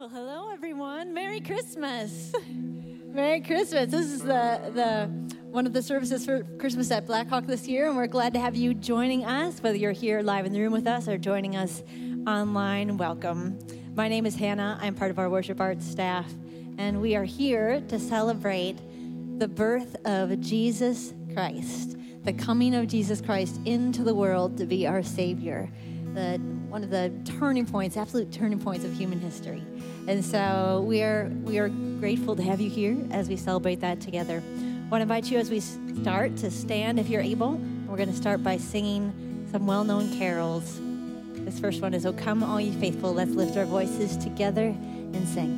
Well, hello, everyone. Merry Christmas. Merry Christmas. This is the one of the services for Christmas at Blackhawk this year, and we're glad to have you joining us, whether you're here live in the room with us or joining us online. Welcome. My name is Hannah. I'm part of our worship arts staff, and we are here to celebrate the birth of Jesus Christ, the coming of Jesus Christ into the world to be our Savior, one of the turning points, absolute turning points of human history. And so we are grateful to have you here as we celebrate that together. I want to invite you as we start to stand if you're able. We're going to start by singing some well-known carols. This first one is, "O Come All Ye Faithful." Let's lift our voices together and sing.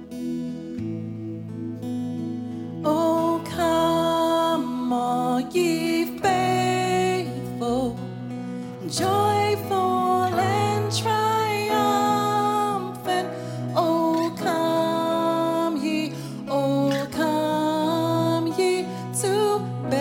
Oh, come all ye faithful, joyful and triumphant. Oh, come ye to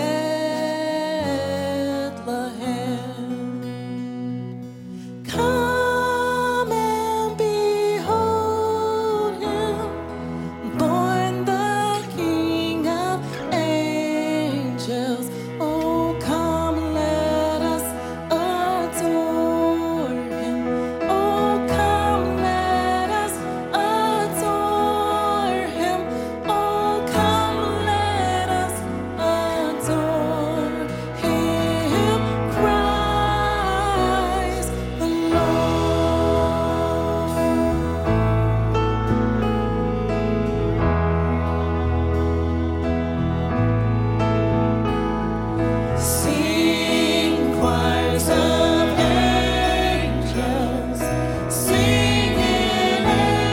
Bethlehem. Come and behold him, born the King of angels. Oh, come, let us adore him. Oh, come, let us adore him. Oh, come, let us adore him, Christ the Sing, choirs of angels, sing in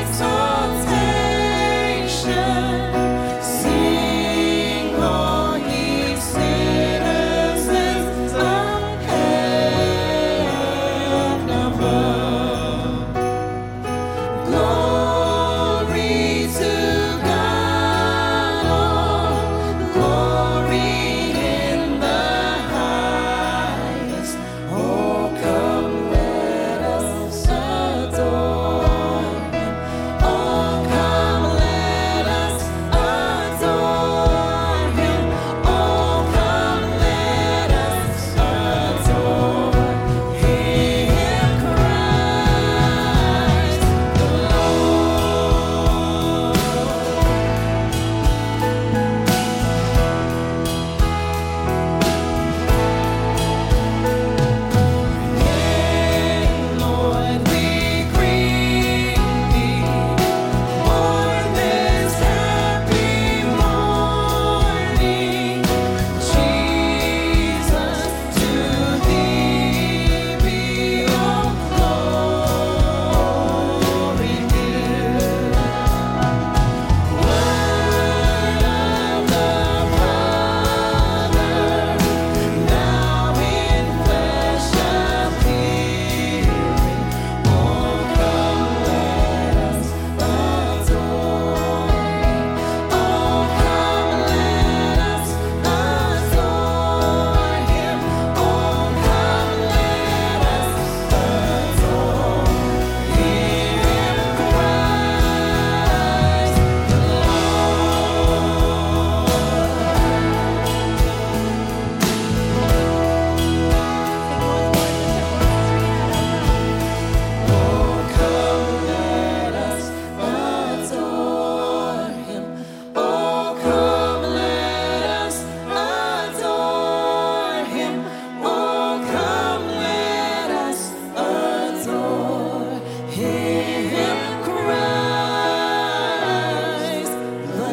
exaltation. Sing, all ye citizens of heaven above. Glory to God, all glory in the highest. Oh, come, let us adore him. Oh, come, let us adore him. Oh, come, let us adore him, Christ the Lord. Yea, Lord, we greet thee for this happy morning. Jesus, to thee be all glory due. Word of the Father, now in flesh appearing. Oh, come, let us adore him. Oh, come, let us adore him. Oh, come, let us adore him, Christ the Oh, come, let us adore him. Oh, come, let us adore him. Oh, come, let us adore him, Christ the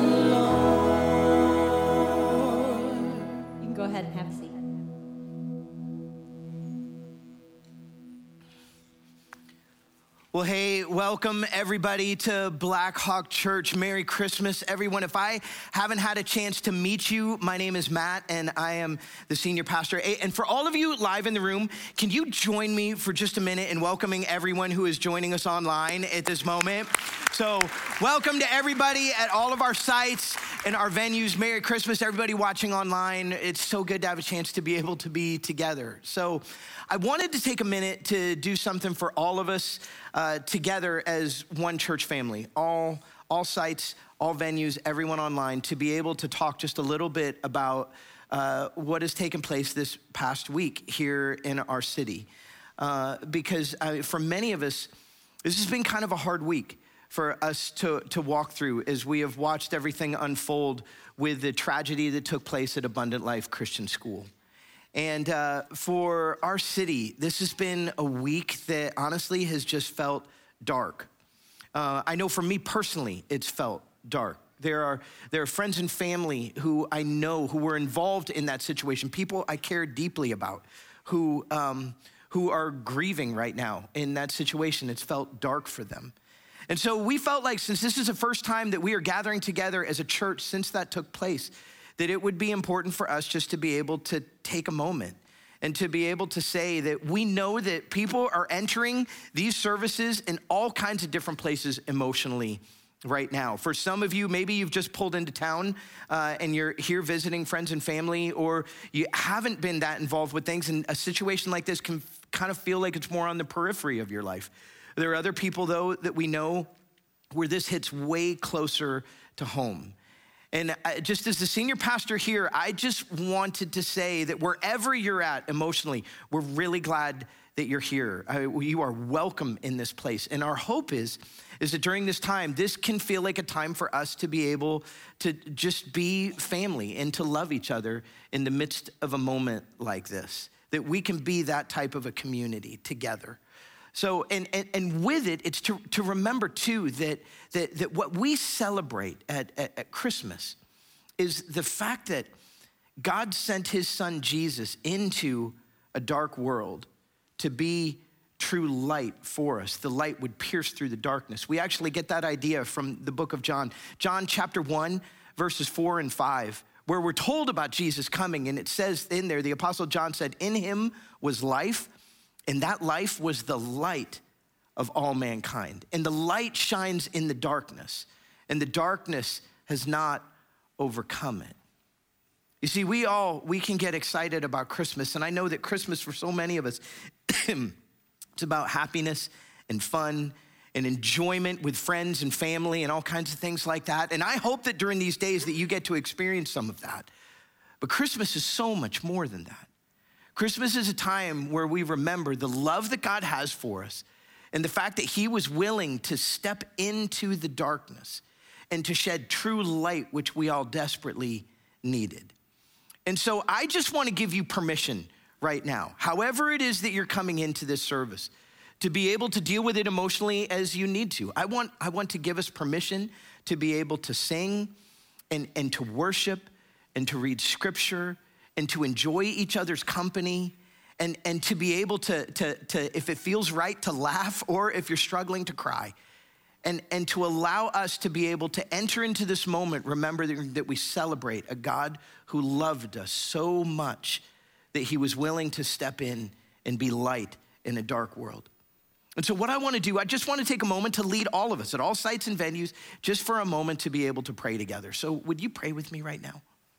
Lord. You can go ahead and have a seat. Well, hey, welcome everybody to Blackhawk Church. Merry Christmas, everyone. If I haven't had a chance to meet you, my name is Matt, and I am the senior pastor. And for all of you live in the room, can you join me for just a minute in welcoming everyone who is joining us online at this moment? So welcome to everybody at all of our sites. in our venues, Merry Christmas, everybody watching online. It's so good to have a chance to be able to be together. So I wanted to take a minute to do something for all of us together as one church family, all sites, all venues, everyone online, to be able to talk just a little bit about what has taken place this past week here in our city. Because for many of us, this has been kind of a hard week for us to walk through as we have watched everything unfold with the tragedy that took place at Abundant Life Christian School. And for our city, this has been a week that honestly has just felt dark. I know for me personally, it's felt dark. There are friends and family who I know who were involved in that situation, people I care deeply about, who are grieving right now in that situation. It's felt dark for them. And so we felt like, since this is the first time that we are gathering together as a church since that took place, that it would be important for us just to be able to take a moment and to be able to say that we know that people are entering these services in all kinds of different places emotionally right now. For some of you, maybe you've just pulled into town and you're here visiting friends and family, or you haven't been that involved with things, and a situation like this can kind of feel like it's more on the periphery of your life. There are other people, though, that we know where this hits way closer to home. And just as the senior pastor here, I just wanted to say that wherever you're at emotionally, we're really glad that you're here. You are welcome in this place. And our hope is that during this time, this can feel like a time for us to be able to just be family and to love each other in the midst of a moment like this, that we can be that type of a community together. So, and with it, it's to remember too that what we celebrate at Christmas is the fact that God sent his son Jesus into a dark world to be true light for us. The light would pierce through the darkness. We actually get that idea from the book of John. John chapter 1, verses 4 and 5, where we're told about Jesus coming, and it says in there, the apostle John said, "In him was life, and that life was the light of all mankind. And the light shines in the darkness, and the darkness has not overcome it." You see, we can get excited about Christmas, and I know that Christmas for so many of us, it's about happiness and fun and enjoyment with friends and family and all kinds of things like that. And I hope that during these days that you get to experience some of that. But Christmas is so much more than that. Christmas is a time where we remember the love that God has for us and the fact that he was willing to step into the darkness and to shed true light, which we all desperately needed. And so I just want to give you permission right now, however it is that you're coming into this service, to be able to deal with it emotionally as you need to. I want to give us permission to be able to sing and to worship and to read scripture and to enjoy each other's company, and to be able to, if it feels right, to laugh, or if you're struggling, to cry, and to allow us to be able to enter into this moment, remember that we celebrate a God who loved us so much that he was willing to step in and be light in a dark world. And so what I want to do, I just want to take a moment to lead all of us at all sites and venues, just for a moment to be able to pray together. So would you pray with me right now?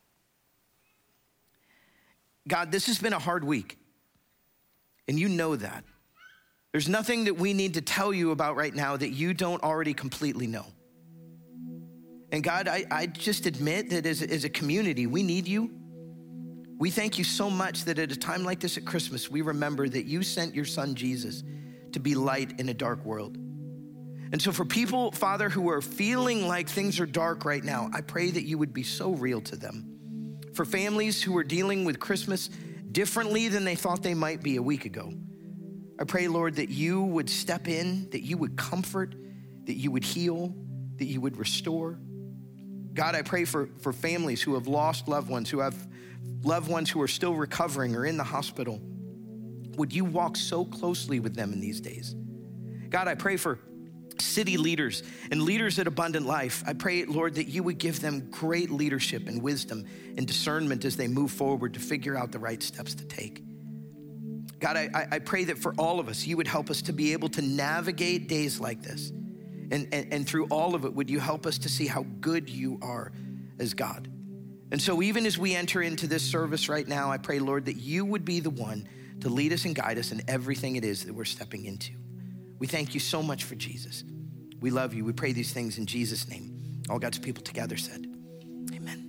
God, this has been a hard week, and you know that. There's nothing that we need to tell you about right now that you don't already completely know. And God, I just admit that as a community, we need you. We thank you so much that at a time like this at Christmas, we remember that you sent your son Jesus to be light in a dark world. And so for people, Father, who are feeling like things are dark right now, I pray that you would be so real to them. For families who are dealing with Christmas differently than they thought they might be a week ago, I pray, Lord, that you would step in, that you would comfort, that you would heal, that you would restore. God, I pray for families who have lost loved ones, who have loved ones who are still recovering or in the hospital. Would you walk so closely with them in these days? God, I pray for city leaders and leaders at Abundant Life. I pray, Lord, that you would give them great leadership and wisdom and discernment as they move forward to figure out the right steps to take. God, I pray that for all of us, you would help us to be able to navigate days like this. And through all of it, would you help us to see how good you are as God. And so even as we enter into this service right now, I pray, Lord, that you would be the one to lead us and guide us in everything it is that we're stepping into. We thank you so much for Jesus. We love you. We pray these things in Jesus' name. All God's people together said, amen.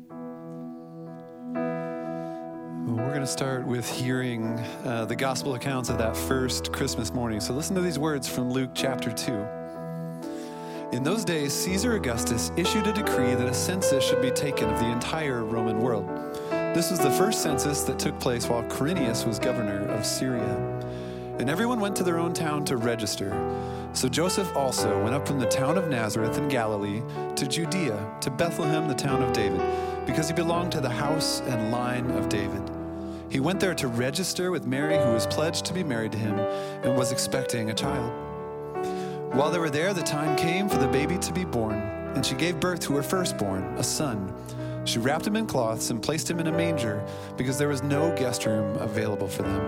Well, we're going to start with hearing the gospel accounts of that first Christmas morning. So listen to these words from Luke chapter 2. In those days, Caesar Augustus issued a decree that a census should be taken of the entire Roman world. This was the first census that took place while Quirinius was governor of Syria. And everyone went to their own town to register. So Joseph also went up from the town of Nazareth in Galilee to Judea, to Bethlehem, the town of David, because he belonged to the house and line of David. He went there to register with Mary, who was pledged to be married to him and was expecting a child. While they were there, the time came for the baby to be born, and she gave birth to her firstborn, a son. She wrapped him in cloths and placed him in a manger because there was no guest room available for them.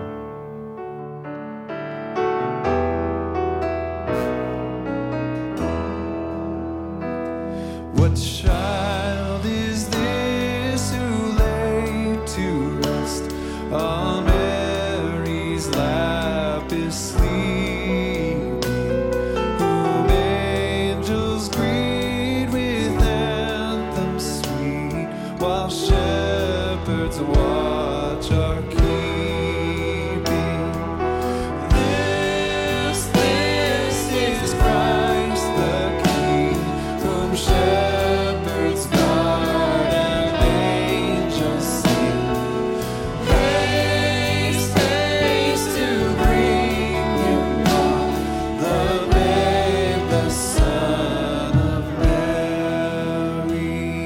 What child is this who laid to rest on Mary's lap is sleeping? Watch our keeping. This is Christ the King, whom shepherds guard and angels sing. Haste, haste to bring him now, the babe, the Son of Mary.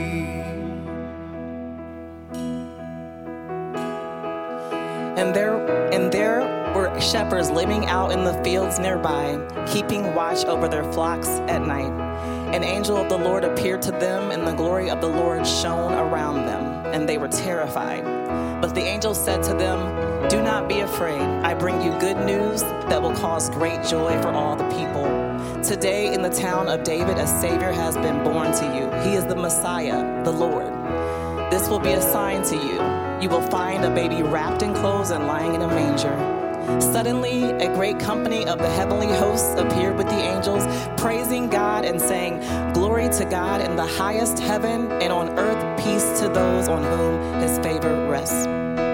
And there were shepherds living out in the fields nearby, keeping watch over their flocks at night. An angel of the Lord appeared to them, and the glory of the Lord shone around them, and they were terrified. But the angel said to them, "Do not be afraid. I bring you good news that will cause great joy for all the people. Today in the town of David, a Savior has been born to you. He is the Messiah, the Lord. This will be a sign to you. You will find a baby wrapped in clothes and lying in a manger." Suddenly, a great company of the heavenly hosts appeared with the angels, praising God and saying, "Glory to God in the highest heaven, and on earth peace to those on whom his favor rests."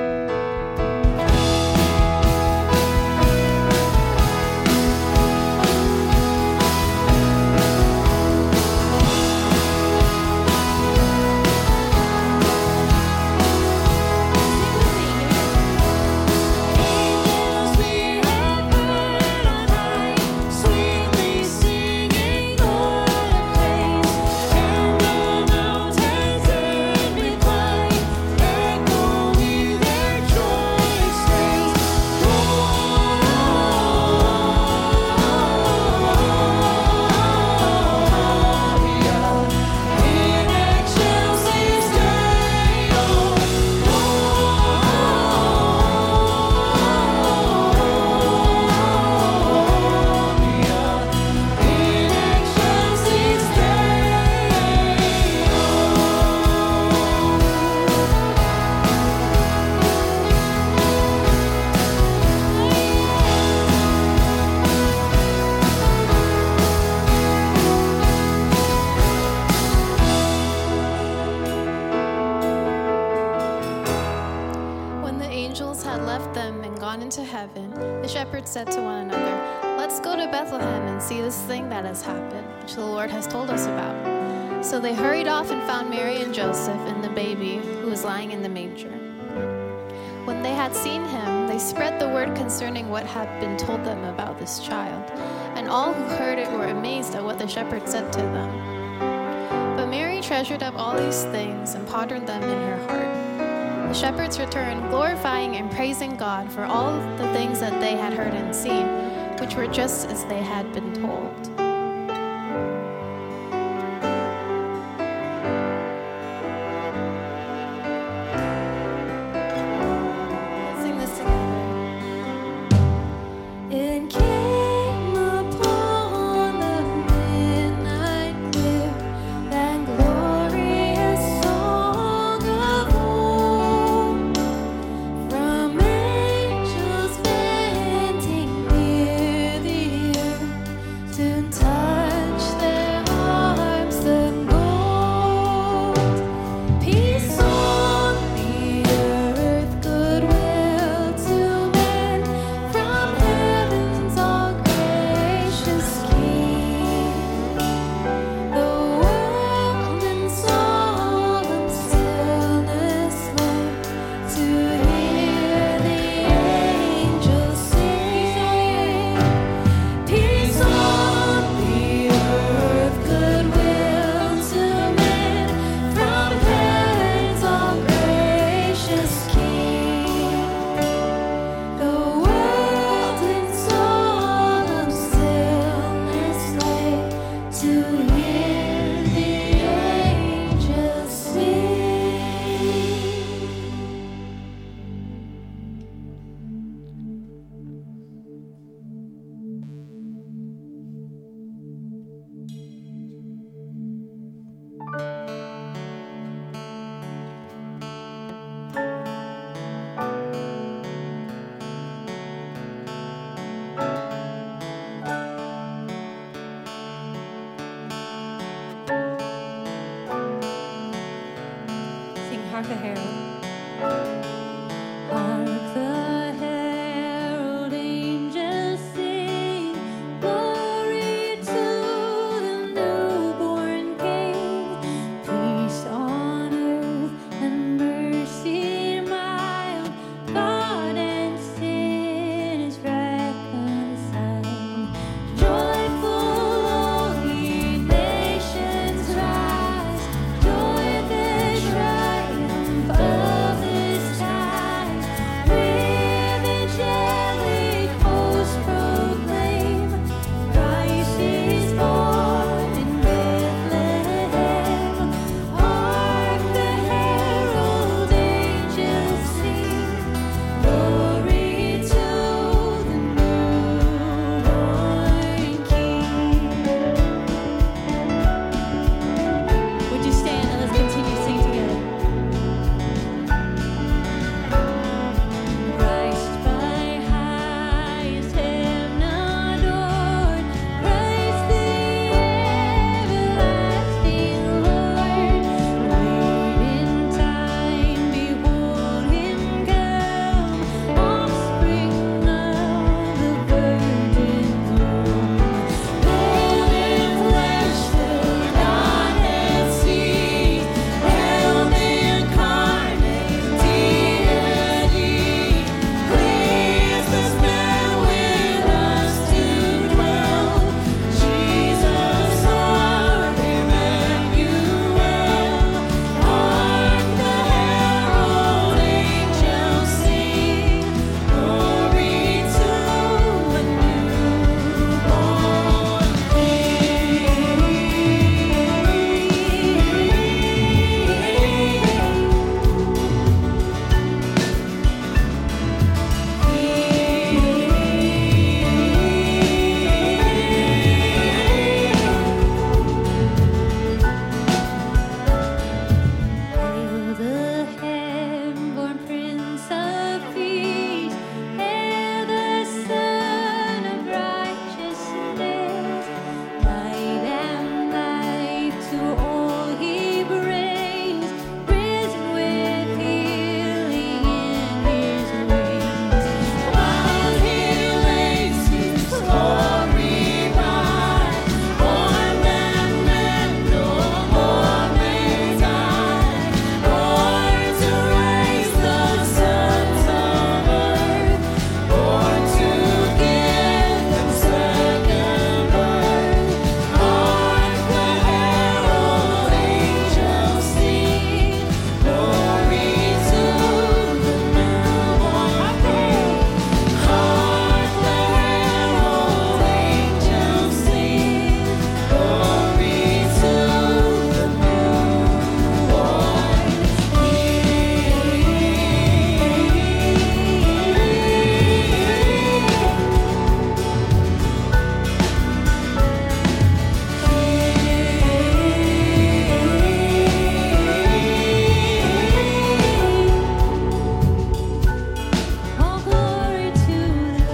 Said to one another, "Let's go to Bethlehem and see this thing that has happened, which the Lord has told us about." So they hurried off and found Mary and Joseph and the baby who was lying in the manger. When they had seen him, they spread the word concerning what had been told them about this child, and all who heard it were amazed at what the shepherds said to them. But Mary treasured up all these things and pondered them in her heart. The shepherds returned, glorifying and praising God for all the things that they had heard and seen, which were just as they had been told. Let's sing this together. It came upon the midnight clear, that glorious Hark the herald. Hark the herald angels sing, glory to the newborn King. Peace on earth and mercy mild, God and sin is reconciled. Joyful all ye nations rise, joy the triumph of this time. With angelic hosts proclaim, Christ is born in Bethlehem. Hark the herald angels sing, glory to the newborn King. Would you stand and let's continue to sing together? Christ by highest heaven adored, Christ the everlasting Lord. Late in time, behold him come, offspring of the virgin womb. Veiled in flesh, the Godhead sees, held incarnate deity. Please this man with us to dwell. Jesus our Emmanuel. Hark the herald angels sing, glory to the newborn Hail the heaven-born Prince of Peace, hail the Son of Righteousness. Light and life to all he brings, risen with healing in his wings. While he lays his glory by, born that men no more may die. Born to raise the sons of earth, born to give them second birth. Hark the herald angels sing, glory to the newborn King. Hark the herald angels sing, glory to the all glory to the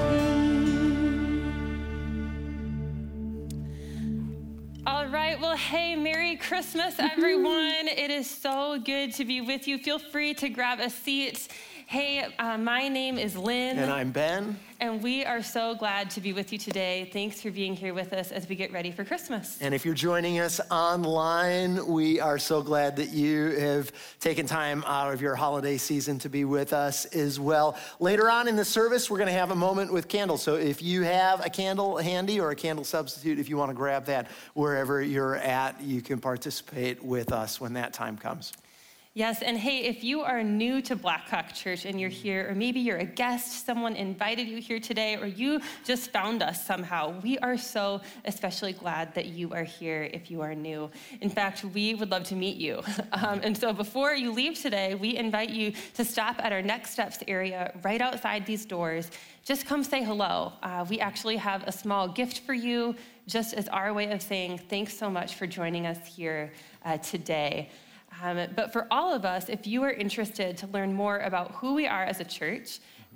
King. All right, well, hey, Merry Christmas, everyone. It is so good to be with you. Feel free to grab a seat. Hey, my name is Lynn. And I'm Ben. And we are so glad to be with you today. Thanks for being here with us as we get ready for Christmas. And if you're joining us online, we are so glad that you have taken time out of your holiday season to be with us as well. Later on in the service, we're going to have a moment with candles. So if you have a candle handy or a candle substitute, if you want to grab that wherever you're at, you can participate with us when that time comes. Yes, and hey, if you are new to Blackhawk Church and you're here, or maybe you're a guest, someone invited you here today, or you just found us somehow, we are so especially glad that you are here if you are new. In fact, we would love to meet you. And so before you leave today, we invite you to stop at our Next Steps area right outside these doors. Just come say hello. We actually have a small gift for you, just as our way of saying thanks so much for joining us here today. But for all of us, if you are interested to learn more about who we are as a church,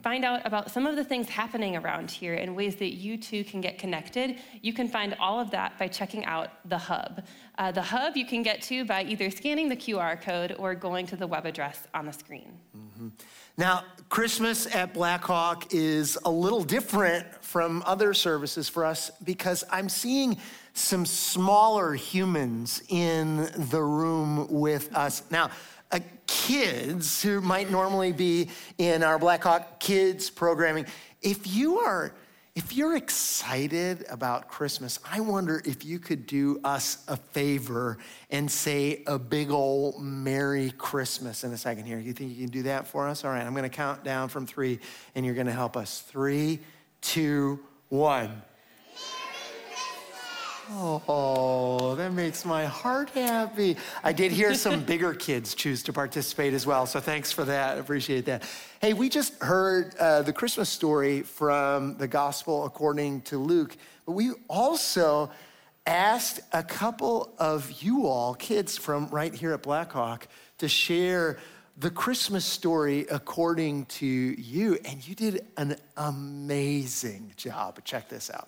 find out about some of the things happening around here and ways that you too can get connected, you can find all of that by checking out the Hub. The Hub you can get to by either scanning the QR code or going to the web address on the screen. Mm-hmm. Now, Christmas at Blackhawk is a little different from other services for us because I'm seeing some smaller humans in the room with us. Now, kids who might normally be in our Blackhawk Kids programming, if you're excited about Christmas, I wonder if you could do us a favor and say a big old Merry Christmas in a second here. You think you can do that for us? All right, I'm going to count down from 3, and you're going to help us. 3, 2, 1. Oh, that makes my heart happy. I did hear some bigger kids choose to participate as well, so thanks for that. I appreciate that. Hey, we just heard the Christmas story from the Gospel according to Luke, but we also asked a couple of you all, kids from right here at Blackhawk, to share the Christmas story according to you, and you did an amazing job. Check this out.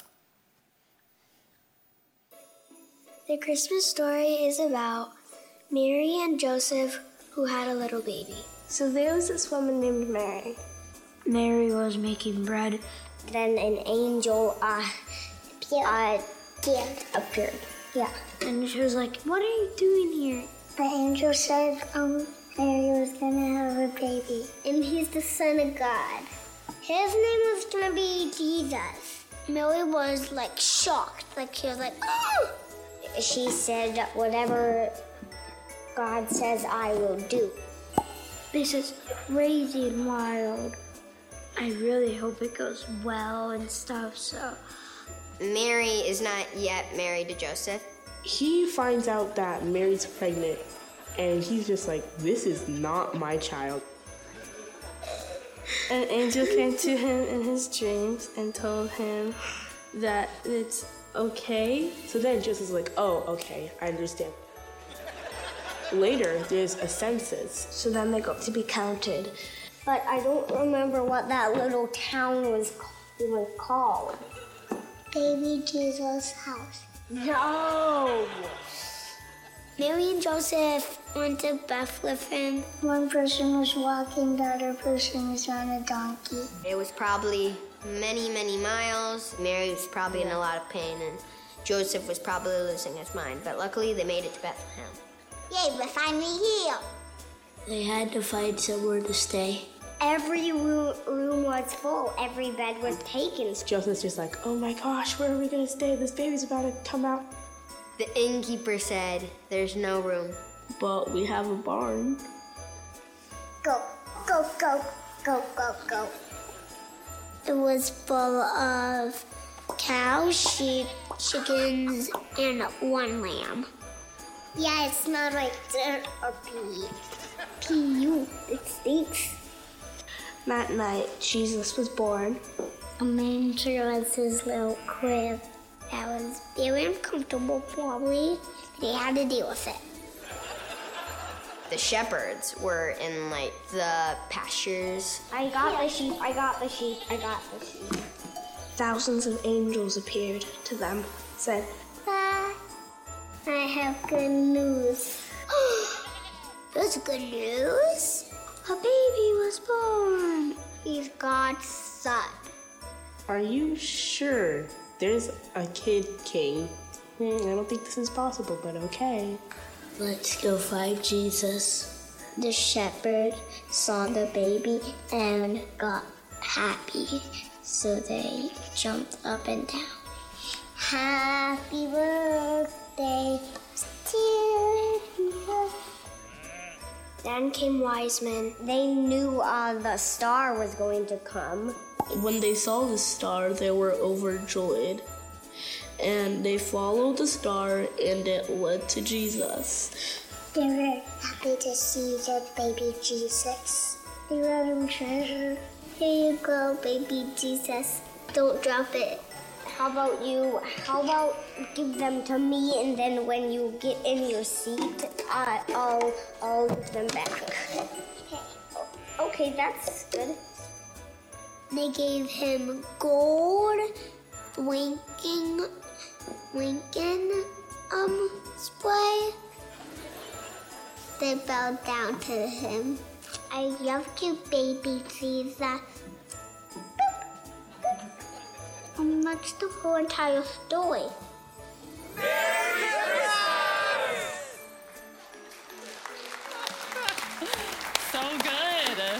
The Christmas story is about Mary and Joseph who had a little baby. So there was this woman named Mary. Mary was making bread. Then an angel appeared. Yeah. And she was like, "What are you doing here?" The angel said Mary was gonna have a baby. And he's the Son of God. His name was gonna be Jesus. Mary was like shocked. Like she was like, "Oh!" She said, "Whatever God says, I will do." This is crazy and wild. I really hope it goes well and stuff, so. Mary is not yet married to Joseph. He finds out that Mary's pregnant, and he's just like, "This is not my child." An angel came to him in his dreams and told him that it's okay. So then Joseph's like, "Oh, okay, I understand." Later, there's a census. So then they got to be counted. But I don't remember what that little town was called. Baby Jesus' house. No! Mary and Joseph went to Bethlehem. One person was walking, the other person was on a donkey. It was probably many, many miles. Mary was probably in a lot of pain, and Joseph was probably losing his mind. But luckily, they made it to Bethlehem. Yay, we're finally here! They had to find somewhere to stay. Every room was full. Every bed was taken. Joseph's just like, "Oh my gosh, where are we gonna stay? This baby's about to come out." The innkeeper said, "There's no room." But we have a barn. Go, go, go, go, go, go. It was full of cows, sheep, chickens, and one lamb. Yeah, it smelled like dirt or pee. Pee, it stinks. That night, Jesus was born. A manger was his little crib. That was very uncomfortable, probably. They had to deal with it. The shepherds were in like the pastures. I got the sheep, I got the sheep, I got the sheep. Thousands of angels appeared to them, said, I have good news. That's good news. A baby was born. He's God's son. Are you sure there's a kid king? I don't think this is possible, but okay. Let's go find Jesus. The shepherd saw the baby and got happy, so they jumped up and down. Happy birthday to you. Then came wise men. They knew the star was going to come. When they saw the star, they were overjoyed. And they followed the star, and it led to Jesus. They were happy to see the baby Jesus. They wrote him treasure. Here you go, baby Jesus. Don't drop it. How about give them to me, and then when you get in your seat, I'll give them back. Okay, that's good. They gave him gold, Lincoln spray. They bowed down to him. I love you, baby Jesus. And that's the whole entire story. So good.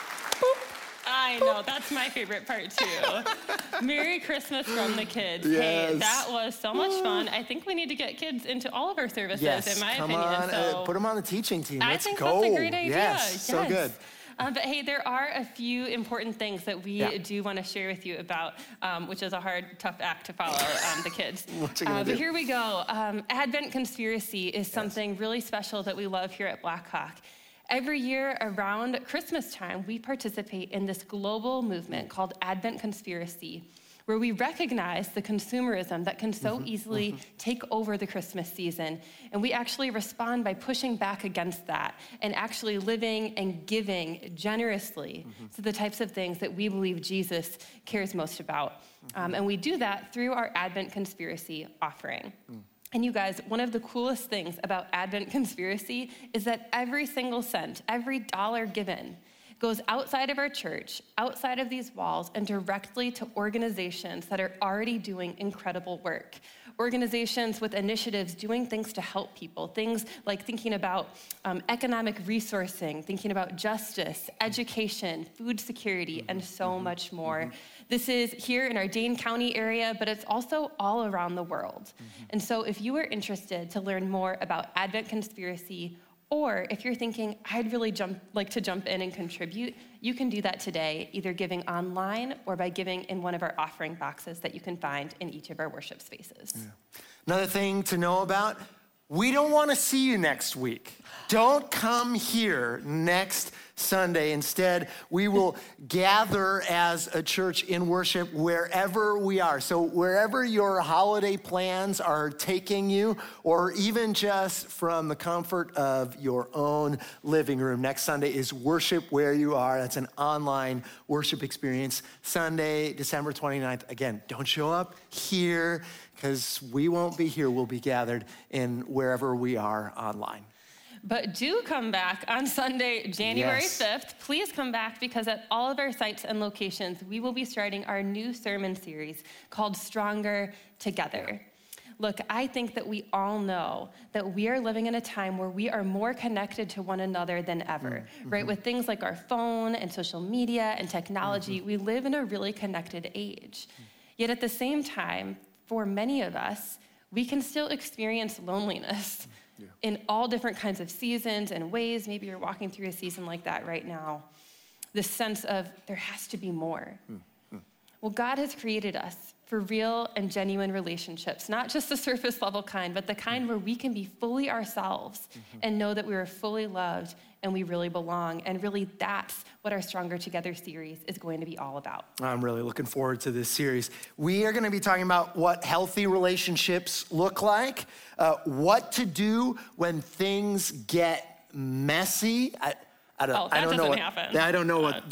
I know, that's my favorite part too. Merry Christmas from the kids. Yes. Hey, that was so much fun. I think we need to get kids into all of our services, in my come opinion. on, So put them on the teaching team. Let's think go. that's a great idea. Yes, so good. But hey, there are a few important things that we do want to share with you about, which is a hard, tough act to follow, the kids. What you gonna do? But here we go. Advent Conspiracy is something really special that we love here at Blackhawk. Every year around Christmas time, we participate in this global movement called Advent Conspiracy, where we recognize the consumerism that can so easily take over the Christmas season. And we actually respond by pushing back against that and actually living and giving generously to the types of things that we believe Jesus cares most about. And we do that through our Advent Conspiracy offering. And you guys, one of the coolest things about Advent Conspiracy is that every single cent, every dollar given, goes outside of our church, outside of these walls, and directly to organizations that are already doing incredible work. Organizations with initiatives doing things to help people, things like thinking about economic resourcing, thinking about justice, education, food security, and so much more. This is here in our Dane County area, but it's also all around the world. And so if you are interested to learn more about Advent Conspiracy, or if you're thinking, I'd really like to jump in and contribute, you can do that today, either giving online or by giving in one of our offering boxes that you can find in each of our worship spaces. Another thing to know about, we don't want to see you next week. Don't come here next Sunday. Instead, we will gather as a church in worship wherever we are. So wherever your holiday plans are taking you, or even just from the comfort of your own living room, next Sunday is Worship Where You Are. That's an online worship experience. Sunday, December 29th. Again, don't show up here because we won't be here. We'll be gathered in wherever we are online. But do come back on Sunday, January 5th. Please come back because at all of our sites and locations, we will be starting our new sermon series called Stronger Together. Look, I think that we all know that we are living in a time where we are more connected to one another than ever, right? With things like our phone and social media and technology, we live in a really connected age. Yet at the same time, for many of us, we can still experience loneliness in all different kinds of seasons and ways. Maybe you're walking through a season like that right now. This sense of there has to be more. Well, God has created us for real and genuine relationships, not just the surface level kind, but the kind where we can be fully ourselves and know that we are fully loved and we really belong. And really, that's what our Stronger Together series is going to be all about. I'm really looking forward to this series. We are going to be talking about what healthy relationships look like, what to do when things get messy. I don't know what happen. I don't know what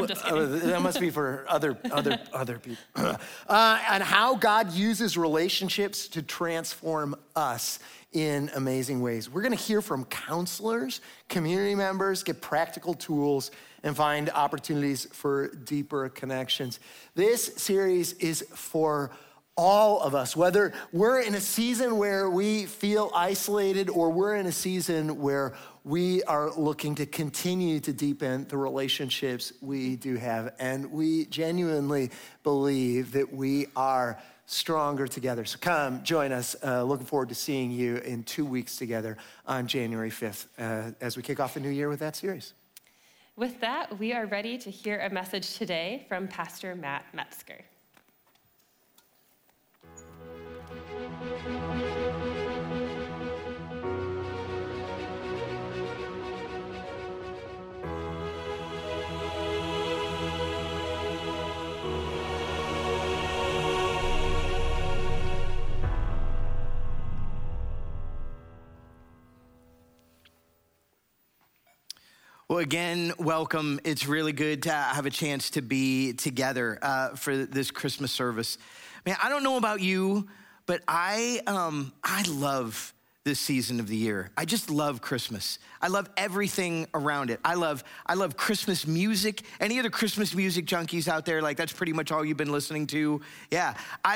that must be for other people. And how God uses relationships to transform us in amazing ways. We're going to hear from counselors, community members, get practical tools, and find opportunities for deeper connections. This series is for all of us, whether we're in a season where we feel isolated or we're in a season where we are looking to continue to deepen the relationships we do have. And we genuinely believe that we are stronger together. So come join us. Looking forward to seeing you in 2 weeks together on January 5th as we kick off the new year with that series. With that, we are ready to hear a message today from Pastor Matt Metzger. Well, again, welcome. It's really good to have a chance to be together for this Christmas service. Man, I don't know about you, but I love this season of the year. I just love Christmas. I love everything around it. I love Christmas music. Any other Christmas music junkies out there? Like, that's pretty much all you've been listening to. Yeah, I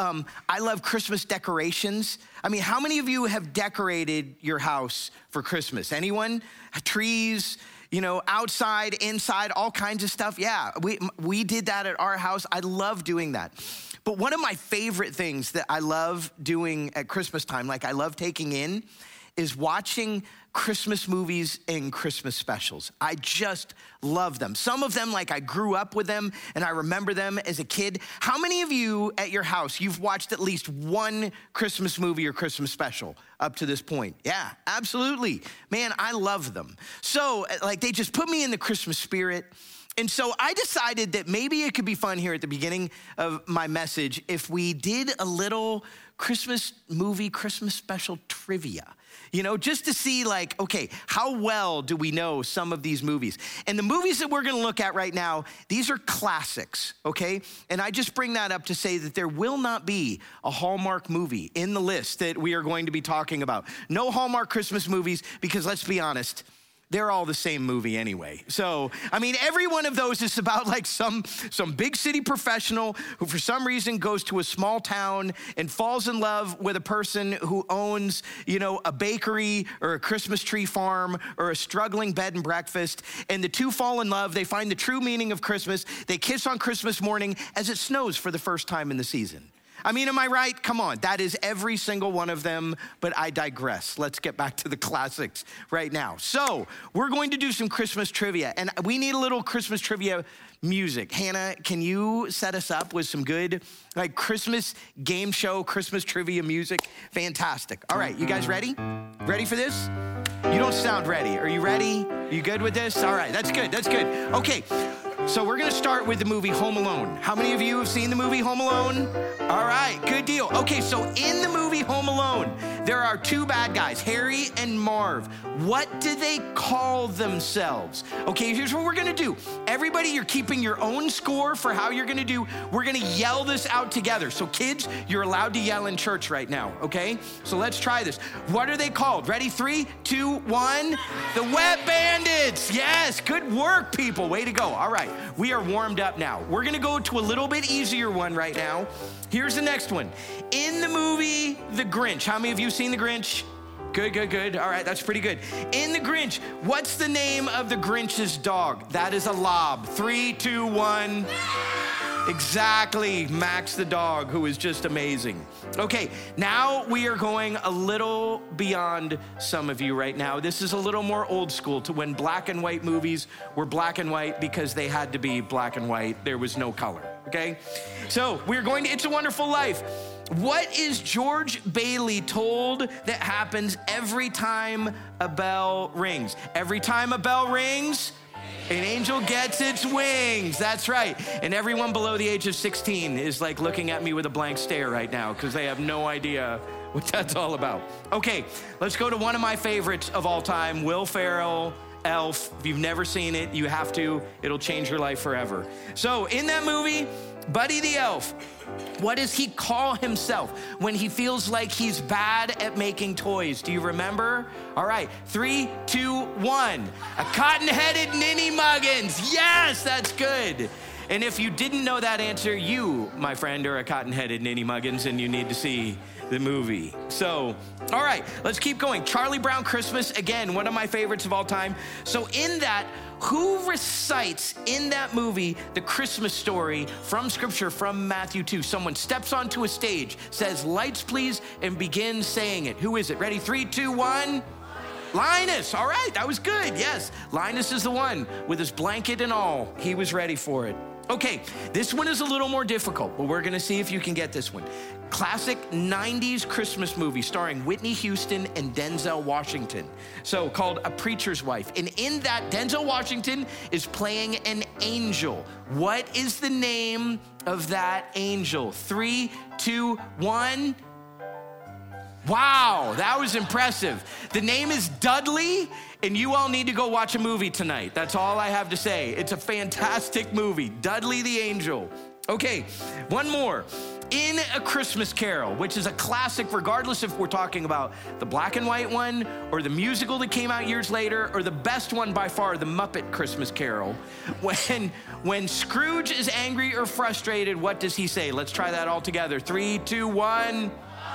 love Christmas decorations. I mean, how many of you have decorated your house for Christmas? Anyone? Trees, outside, inside, all kinds of stuff. Yeah, we did that at our house. I love doing that. But one of my favorite things that I love doing at Christmas time, like I love taking in, is watching Christmas movies and Christmas specials. I just love them. Some of them, like I grew up with them and I remember them as a kid. How many of you at your house, you've watched at least one Christmas movie or Christmas special up to this point? Yeah, absolutely. Man, I love them. So like they just put me in the Christmas spirit. And so I decided that maybe it could be fun here at the beginning of my message if we did a little Christmas movie, Christmas special trivia, just to see like, okay, how well do we know some of these movies? And the movies that we're gonna look at right now, these are classics, okay? And I just bring that up to say that there will not be a Hallmark movie in the list that we are going to be talking about. No Hallmark Christmas movies, because let's be honest, they're all the same movie anyway. So, I mean, every one of those is about like some big city professional who for some reason goes to a small town and falls in love with a person who owns, a bakery or a Christmas tree farm or a struggling bed and breakfast. And the two fall in love. They find the true meaning of Christmas. They kiss on Christmas morning as it snows for the first time in the season. I mean, am I right? Come on, that is every single one of them, but I digress. Let's get back to the classics right now. So we're going to do some Christmas trivia, and we need a little Christmas trivia music. Hannah, can you set us up with some good like Christmas game show, Christmas trivia music? Fantastic. All right, you guys ready? Ready for this? You don't sound ready. Are you ready? Are you good with this? All right, that's good, that's good. Okay. So we're gonna start with the movie Home Alone. How many of you have seen the movie Home Alone? All right, good deal. Okay, so in the movie Home Alone, there are two bad guys, Harry and Marv. What do they call themselves? Okay, here's what we're gonna do. Everybody, you're keeping your own score for how you're gonna do. We're gonna yell this out together. So kids, you're allowed to yell in church right now, okay? So let's try this. What are they called? Ready? 3, 2, 1. The Wet Bandits. Yes, good work, people. Way to go. All right. We are warmed up now. We're gonna go to a little bit easier one right now. Here's the next one. In the movie, The Grinch. How many of you seen The Grinch? Good, good, good. All right, that's pretty good. In The Grinch, what's the name of the Grinch's dog? That is a lob. 3, 2, 1. Exactly, Max the dog, who is just amazing. Okay, now we are going a little beyond some of you right now. This is a little more old school to when black and white movies were black and white because they had to be black and white. There was no color, okay? So we're going to It's a Wonderful Life. What is George Bailey told that happens every time a bell rings? Every time a bell rings, an angel gets its wings. That's right. And everyone below the age of 16 is like looking at me with a blank stare right now because they have no idea what that's all about. Okay, let's go to one of my favorites of all time, Will Ferrell, Elf. If you've never seen it, you have to. It'll change your life forever. So in that movie, Buddy the Elf, what does he call himself when he feels like he's bad at making toys? Do you remember? All right, 3, 2, 1. A cotton-headed Ninny Muggins. Yes, that's good. And if you didn't know that answer, you, my friend, are a cotton-headed Ninny Muggins, and you need to see the movie. So, all right, let's keep going. Charlie Brown Christmas, again, one of my favorites of all time. So in that, who recites in that movie the Christmas story from Scripture from Matthew 2? Someone steps onto a stage, says, "Lights, please," and begins saying it. Who is it? Ready? 3, 2, 1. Linus. All right, that was good. Yes, Linus is the one with his blanket and all. He was ready for it. Okay, this one is a little more difficult, but we're gonna see if you can get this one. Classic 90s Christmas movie starring Whitney Houston and Denzel Washington. So called A Preacher's Wife. And in that, Denzel Washington is playing an angel. What is the name of that angel? 3, 2, 1. Wow, that was impressive. The name is Dudley, and you all need to go watch a movie tonight. That's all I have to say. It's a fantastic movie, Dudley the Angel. Okay, one more. In A Christmas Carol, which is a classic, regardless if we're talking about the black and white one or the musical that came out years later, or the best one by far, the Muppet Christmas Carol. When Scrooge is angry or frustrated, what does he say? Let's try that all together. 3, 2, 1.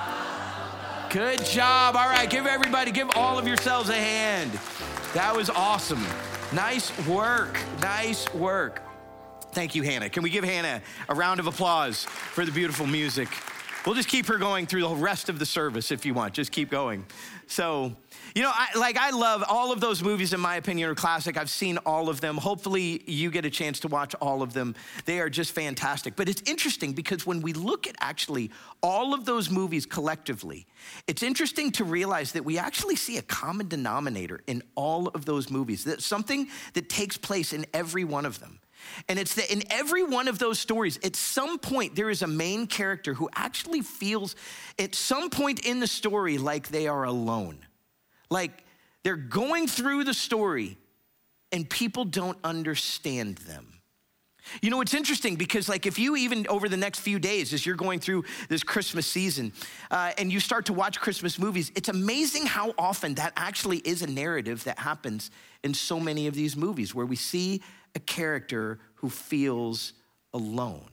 Good job. All right, give all of yourselves a hand. That was awesome. Nice work. Nice work. Thank you, Hannah. Can we give Hannah a round of applause for the beautiful music? We'll just keep her going through the rest of the service if you want. Just keep going. So, I love all of those movies, in my opinion, are classic. I've seen all of them. Hopefully you get a chance to watch all of them. They are just fantastic. But it's interesting because when we look at actually all of those movies collectively, it's interesting to realize that we actually see a common denominator in all of those movies. That's something that takes place in every one of them. And it's that in every one of those stories, at some point, there is a main character who actually feels at some point in the story like they are alone. Like they're going through the story and people don't understand them. It's interesting because if you even over the next few days, as you're going through this Christmas season and you start to watch Christmas movies, it's amazing how often that actually is a narrative that happens in so many of these movies where we see a character who feels alone.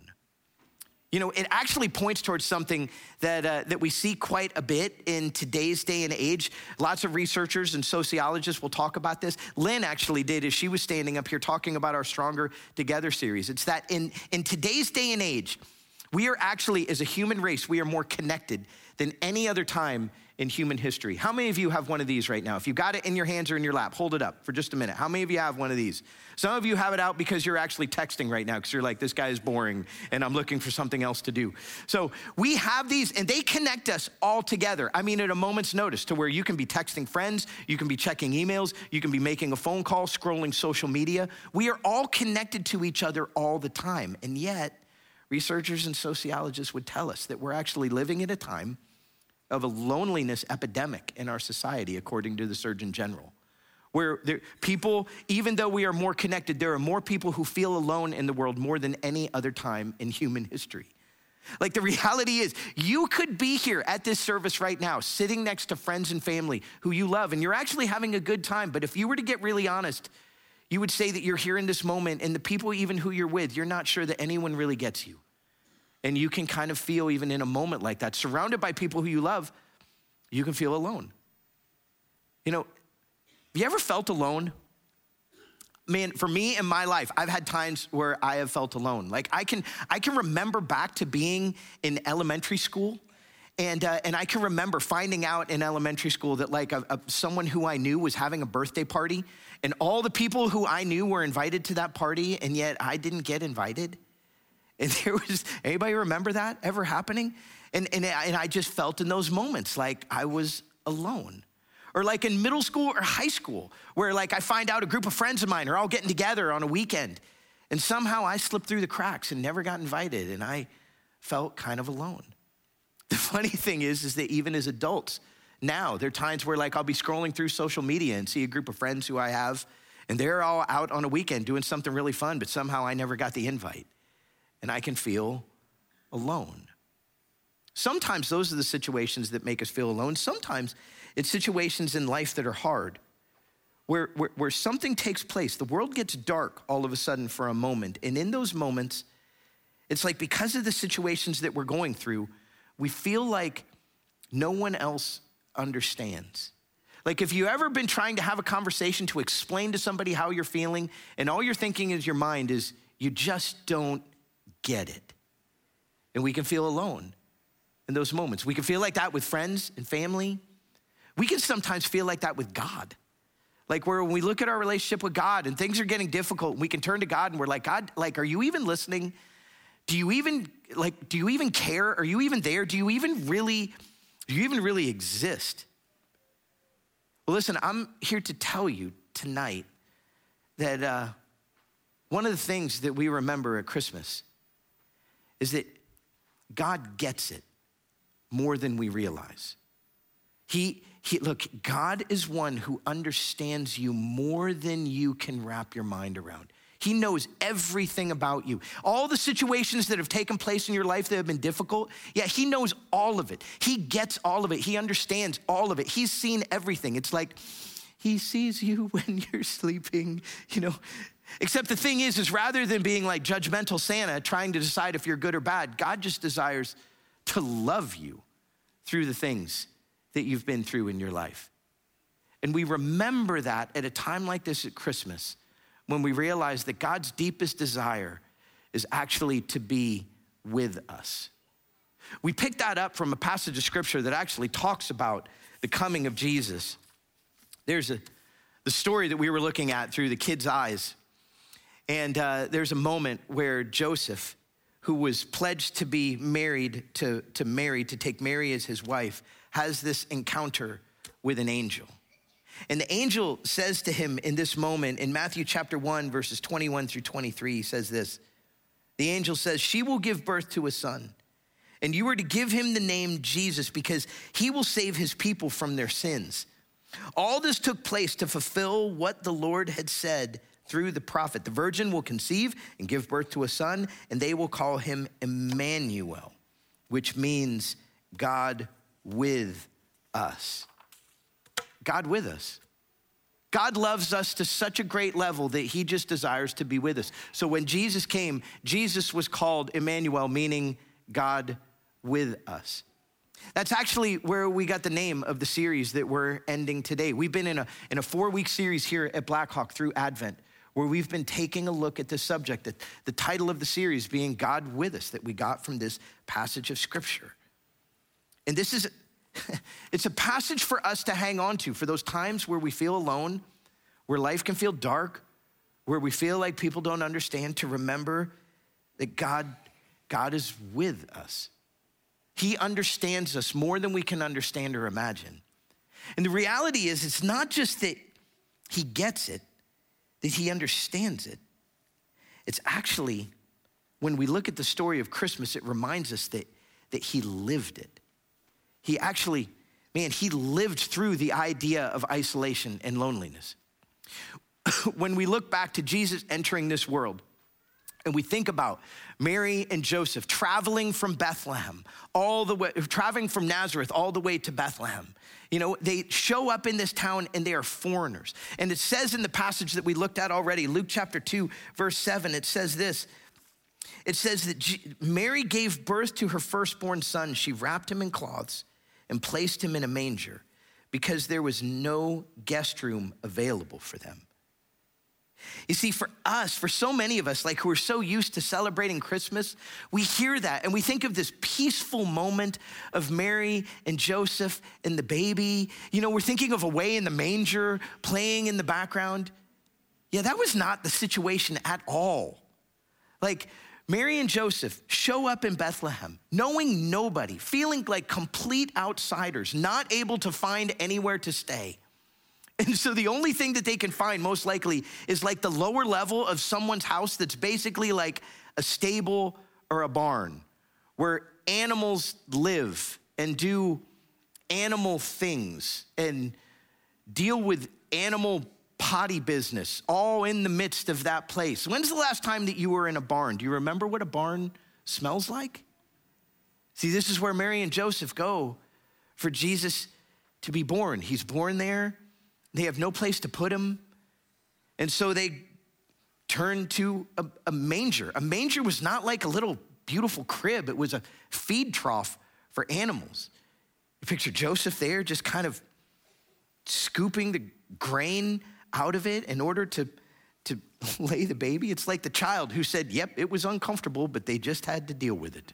It actually points towards something that we see quite a bit in today's day and age. Lots of researchers and sociologists will talk about this. Lynn actually did as she was standing up here talking about our Stronger Together series. It's that in today's day and age, we are actually, as a human race, we are more connected than any other time in human history. How many of you have one of these right now? If you got it in your hands or in your lap, hold it up for just a minute. How many of you have one of these? Some of you have it out because you're actually texting right now because you're like, this guy is boring and I'm looking for something else to do. So we have these and they connect us all together. I mean, at a moment's notice to where you can be texting friends, you can be checking emails, you can be making a phone call, scrolling social media. We are all connected to each other all the time. And yet, researchers and sociologists would tell us that we're actually living at a time of a loneliness epidemic in our society, according to the Surgeon General, where people, even though we are more connected, there are more people who feel alone in the world more than any other time in human history. The reality is, you could be here at this service right now, sitting next to friends and family who you love, and you're actually having a good time. But if you were to get really honest, you would say that you're here in this moment, and the people even who you're with, you're not sure that anyone really gets you. And you can kind of feel, even in a moment like that, surrounded by people who you love, you can feel alone. Have you ever felt alone? Man, for me in my life, I've had times where I have felt alone. I can remember back to being in elementary school, and I can remember finding out in elementary school that someone who I knew was having a birthday party, and all the people who I knew were invited to that party, and yet I didn't get invited. And anybody remember that ever happening? And I just felt in those moments like I was alone. Or in middle school or high school, where I find out a group of friends of mine are all getting together on a weekend, and somehow I slipped through the cracks and never got invited, and I felt kind of alone. The funny thing is that even as adults, now there are times where I'll be scrolling through social media and see a group of friends who I have, and they're all out on a weekend doing something really fun, but somehow I never got the invite. And I can feel alone. Sometimes those are the situations that make us feel alone. Sometimes it's situations in life that are hard, where something takes place. The world gets dark all of a sudden for a moment. And in those moments, it's because of the situations that we're going through, we feel like no one else understands. If you've ever been trying to have a conversation to explain to somebody how you're feeling, and all you're thinking in your mind is, you just don't get it. And we can feel alone in those moments. We can feel like that with friends and family. We can sometimes feel like that with God. Where when we look at our relationship with God and things are getting difficult, we can turn to God and we're like, God, are you even listening? Do you even care? Are you even there? Do you even really exist? Well, listen, I'm here to tell you tonight that one of the things that we remember at Christmas is that God gets it more than we realize. Look, God is one who understands you more than you can wrap your mind around. He knows everything about you. All the situations that have taken place in your life that have been difficult, yeah, he knows all of it. He gets all of it. He understands all of it. He's seen everything. It's like he sees you when you're sleeping, Except the thing is rather than being like judgmental Santa trying to decide if you're good or bad, God just desires to love you through the things that you've been through in your life. And we remember that at a time like this at Christmas, when we realize that God's deepest desire is actually to be with us. We picked that up from a passage of scripture that actually talks about the coming of Jesus. There's the story that we were looking at through the kids' eyes. And there's a moment where Joseph, who was pledged to be married to take Mary as his wife, has this encounter with an angel. And the angel says to him in this moment, in Matthew chapter 1, verses 21 through 23, he says this. The angel says, "She will give birth to a son, and you are to give him the name Jesus because he will save his people from their sins." All this took place to fulfill what the Lord had said through the prophet. The virgin will conceive and give birth to a son, and they will call him Emmanuel, which means God with us. God with us. God loves us to such a great level that he just desires to be with us. So when Jesus came, Jesus was called Emmanuel, meaning God with us. That's actually where we got the name of the series that we're ending today. We've been in a 4-week series here at Blackhawk through Advent, where we've been taking a look at this subject, that the title of the series being God with us, that we got from this passage of scripture. And this is, it's a passage for us to hang on to for those times where we feel alone, where life can feel dark, where we feel like people don't understand, to remember that God is with us. He understands us more than we can understand or imagine. And the reality is, it's not just that he gets it, that he understands it. It's actually, when we look at the story of Christmas, it reminds us that he lived it. He actually, he lived through the idea of isolation and loneliness. When we look back to Jesus entering this world, and we think about Mary and Joseph traveling from Bethlehem, traveling from Nazareth all the way to Bethlehem. They show up in this town and they are foreigners. And it says in the passage that we looked at already, Luke chapter 2, verse 7, it says this. It says that Mary gave birth to her firstborn son. She wrapped him in cloths and placed him in a manger because there was no guest room available for them. You see, for us, for so many of us, who are so used to celebrating Christmas, we hear that and we think of this peaceful moment of Mary and Joseph and the baby. We're thinking of away in the manger, playing in the background. Yeah, that was not the situation at all. Mary and Joseph show up in Bethlehem, knowing nobody, feeling like complete outsiders, not able to find anywhere to stay. And so the only thing that they can find most likely is the lower level of someone's house that's basically like a stable or a barn where animals live and do animal things and deal with animal potty business all in the midst of that place. When's the last time that you were in a barn? Do you remember what a barn smells like? See, this is where Mary and Joseph go for Jesus to be born. He's born there. They have no place to put him. And so they turn to a manger. A manger was not like a little beautiful crib. It was a feed trough for animals. You picture Joseph there just kind of scooping the grain out of it in order to lay the baby. It's like the child who said, yep, it was uncomfortable, but they just had to deal with it,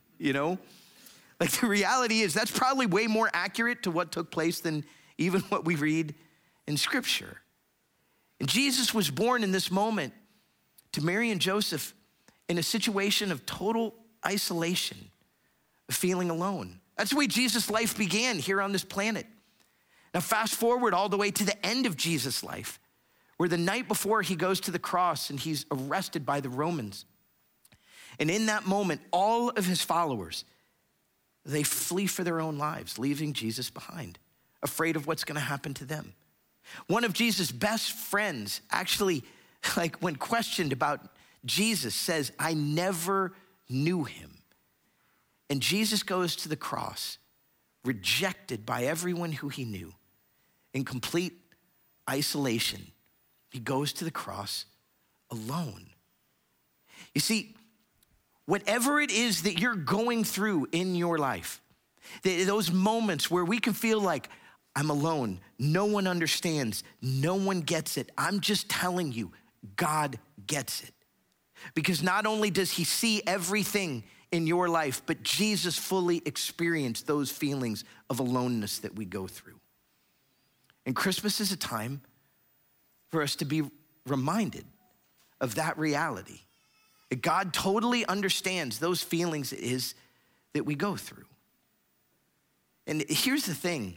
The reality is that's probably way more accurate to what took place than even what we read in scripture. And Jesus was born in this moment to Mary and Joseph in a situation of total isolation, of feeling alone. That's the way Jesus' life began here on this planet. Now fast forward all the way to the end of Jesus' life, where the night before he goes to the cross and he's arrested by the Romans. And in that moment, all of his followers, they flee for their own lives, leaving Jesus behind. afraid of what's gonna happen to them. One of Jesus' best friends actually, when questioned about Jesus, says, I never knew him. And Jesus goes to the cross, rejected by everyone who he knew, in complete isolation. He goes to the cross alone. You see, whatever it is that you're going through in your life, those moments where we can feel like, I'm alone, no one understands, no one gets it. I'm just telling you, God gets it. Because not only does he see everything in your life, but Jesus fully experienced those feelings of aloneness that we go through. And Christmas is a time for us to be reminded of that reality. That God totally understands those feelings that we go through. And here's the thing.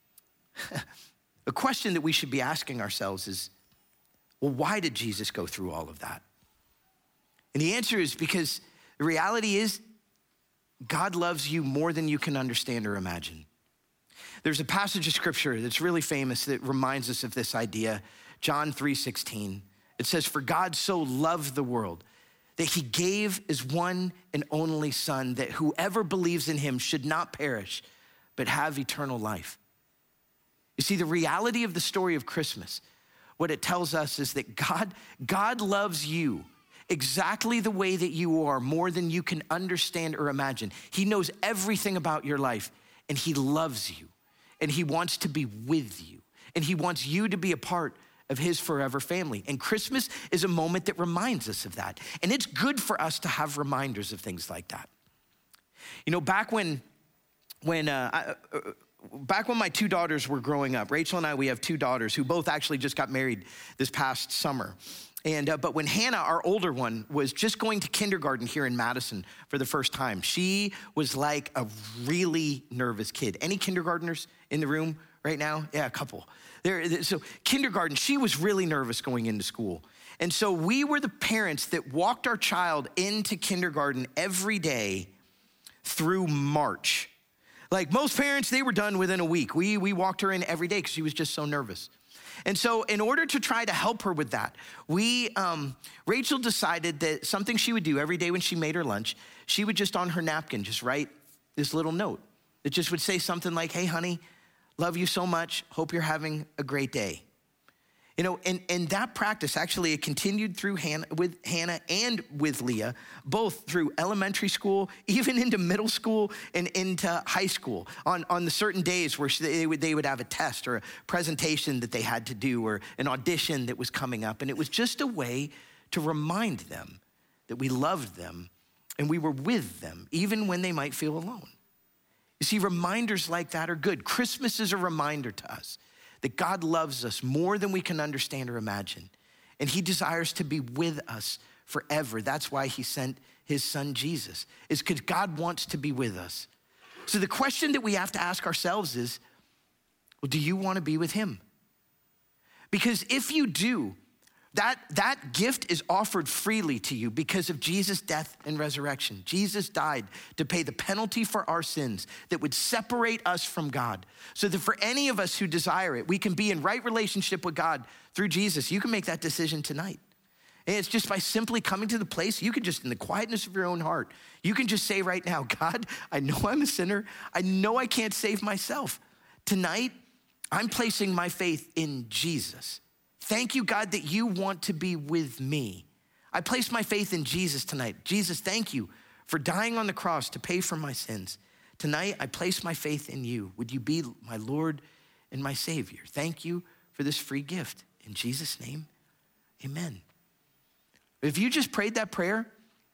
A question that we should be asking ourselves is, well, why did Jesus go through all of that? And the answer is because the reality is God loves you more than you can understand or imagine. There's a passage of scripture that's really famous that reminds us of this idea. John 3:16. It says, for God so loved the world that he gave his one and only son, that whoever believes in him should not perish, but have eternal life. You see, the reality of the story of Christmas, what it tells us is that God loves you exactly the way that you are, more than you can understand or imagine. He knows everything about your life, and he loves you, and he wants to be with you, and he wants you to be a part of his forever family. And Christmas is a moment that reminds us of that. And it's good for us to have reminders of things like that. You know, back when my two daughters were growing up, Rachel and I, we have two daughters who both actually just got married this past summer. And but when Hannah, our older one, was just going to kindergarten here in Madison for the first time, she was like a really nervous kid. Any kindergartners in the room right now? Yeah, a couple. So kindergarten, she was really nervous going into school. And so we were the parents that walked our child into kindergarten every day through March. Like most parents, they were done within a week. We walked her in every day because she was just so nervous. And so in order to try to help her with that, Rachel decided that something she would do every day when she made her lunch, she would just on her napkin just write this little note. It just would say something like, hey, honey, love you so much. Hope you're having a great day. You know, and that practice actually it continued through with Hannah and with Leah, both through elementary school, even into middle school and into high school on the certain days where they would have a test or a presentation that they had to do or an audition that was coming up. And it was just a way to remind them that we loved them and we were with them, even when they might feel alone. You see, reminders like that are good. Christmas is a reminder to us that God loves us more than we can understand or imagine. And he desires to be with us forever. That's why he sent his son Jesus, is because God wants to be with us. So the question that we have to ask ourselves is, well, do you want to be with him? Because if you do, that gift is offered freely to you because of Jesus' death and resurrection. Jesus died to pay the penalty for our sins that would separate us from God, so that for any of us who desire it, we can be in right relationship with God through Jesus. You can make that decision tonight. And it's just by simply coming to the place, you can just in the quietness of your own heart, you can just say right now, God, I know I'm a sinner. I know I can't save myself. Tonight, I'm placing my faith in Jesus. Thank you, God, that you want to be with me. I place my faith in Jesus tonight. Jesus, thank you for dying on the cross to pay for my sins. Tonight, I place my faith in you. Would you be my Lord and my Savior? Thank you for this free gift. In Jesus' name, amen. If you just prayed that prayer,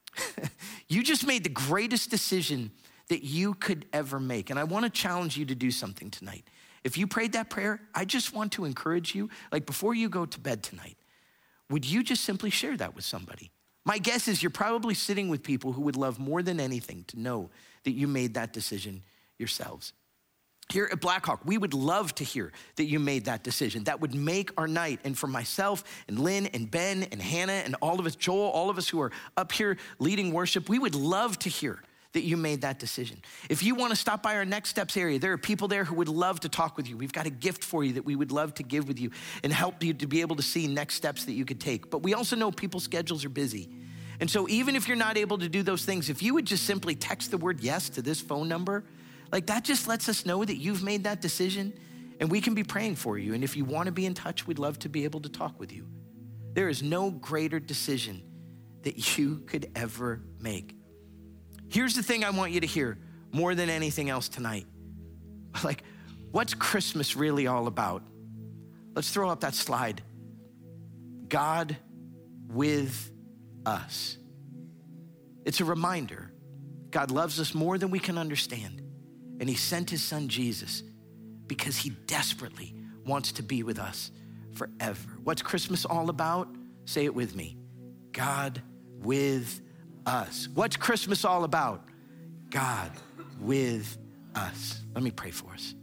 you just made the greatest decision that you could ever make. And I want to challenge you to do something tonight. If you prayed that prayer, I just want to encourage you, like before you go to bed tonight, would you just simply share that with somebody? My guess is you're probably sitting with people who would love more than anything to know that you made that decision yourselves. Here at Blackhawk, we would love to hear that you made that decision. That would make our night. And for myself and Lynn and Ben and Hannah and all of us, Joel, all of us who are up here leading worship, we would love to hear that you made that decision. If you want to stop by our Next Steps area, there are people there who would love to talk with you. We've got a gift for you that we would love to give with you and help you to be able to see next steps that you could take. But we also know people's schedules are busy. And so even if you're not able to do those things, if you would just simply text the word yes to this phone number, like that just lets us know that you've made that decision and we can be praying for you. And if you want to be in touch, we'd love to be able to talk with you. There is no greater decision that you could ever make. Here's the thing I want you to hear more than anything else tonight. Like, what's Christmas really all about? Let's throw up that slide. God with us. It's a reminder. God loves us more than we can understand. And he sent his son Jesus because he desperately wants to be with us forever. What's Christmas all about? Say it with me. God with us. What's Christmas all about? God with us. Let me pray for us.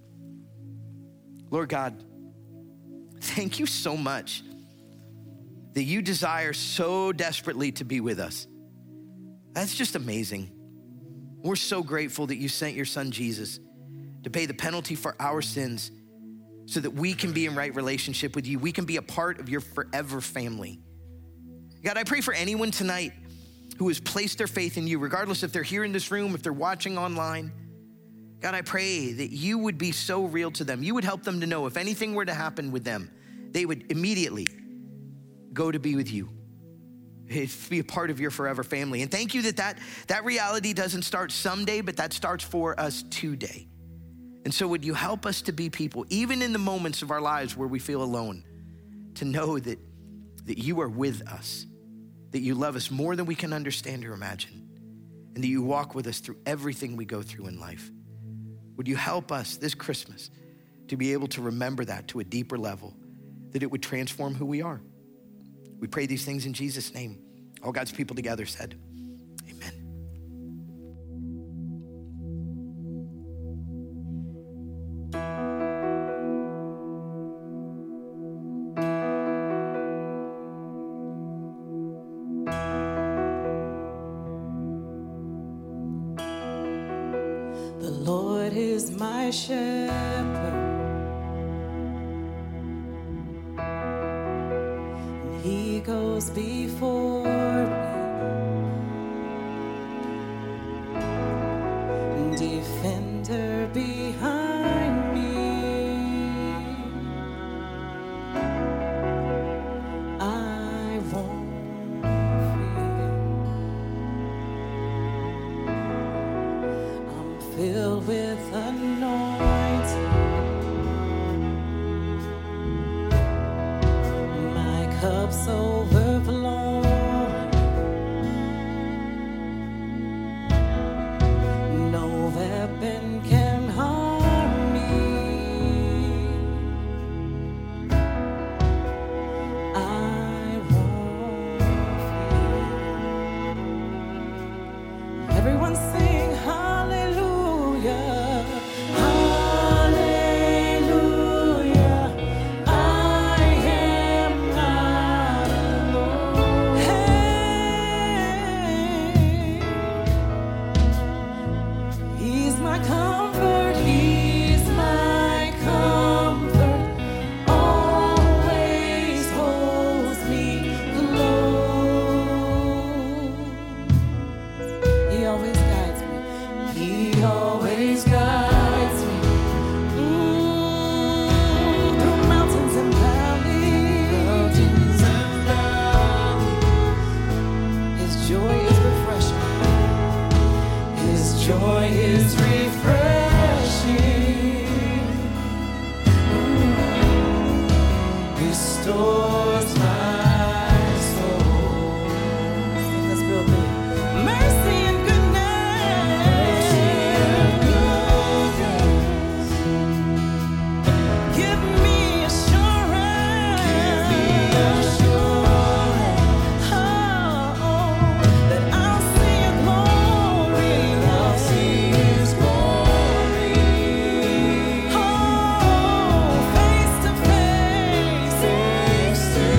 Lord God, thank you so much that you desire so desperately to be with us. That's just amazing. We're so grateful that you sent your son Jesus to pay the penalty for our sins so that we can be in right relationship with you. We can be a part of your forever family. God, I pray for anyone tonight who has placed their faith in you, regardless if they're here in this room, if they're watching online. God, I pray that you would be so real to them. You would help them to know if anything were to happen with them, they would immediately go to be with you, be a part of your forever family. And thank you that reality doesn't start someday, but that starts for us today. And so would you help us to be people, even in the moments of our lives where we feel alone, to know that you are with us, that you love us more than we can understand or imagine, and that you walk with us through everything we go through in life. Would you help us this Christmas to be able to remember that to a deeper level, that it would transform who we are? We pray these things in Jesus' name. All God's people together said, amen. The Lord is my shepherd. He goes before me, defender behind me. I won't fear. I'm filled with anointing. My cup's overflowing. No weapon can harm me. I won't fear. Everyone sing hallelujah. Hallelujah. I am not alone. Hey, he's my comfort. He's my comfort. Always holds me close. He always guides me. He always guides me. Through mountains and valleys. His joy is refreshing. His joy is refreshing. Restores my soul. That's real big. Mercy and goodness. Give me assurance. Oh, that I'll see your glory. I'll see his glory. Oh, face to face.